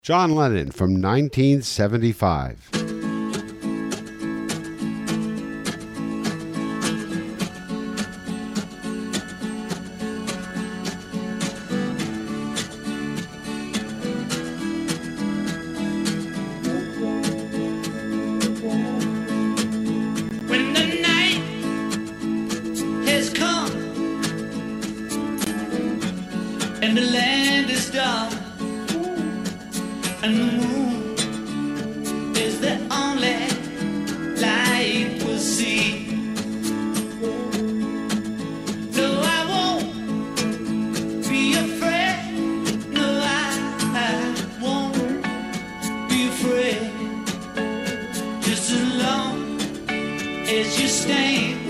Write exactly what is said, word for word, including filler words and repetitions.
John Lennon from nineteen seventy-five. When the night has come and the land is dark and the moon is the only light we'll see. No, I won't be afraid. No, I, I won't be afraid. Just as long as you stand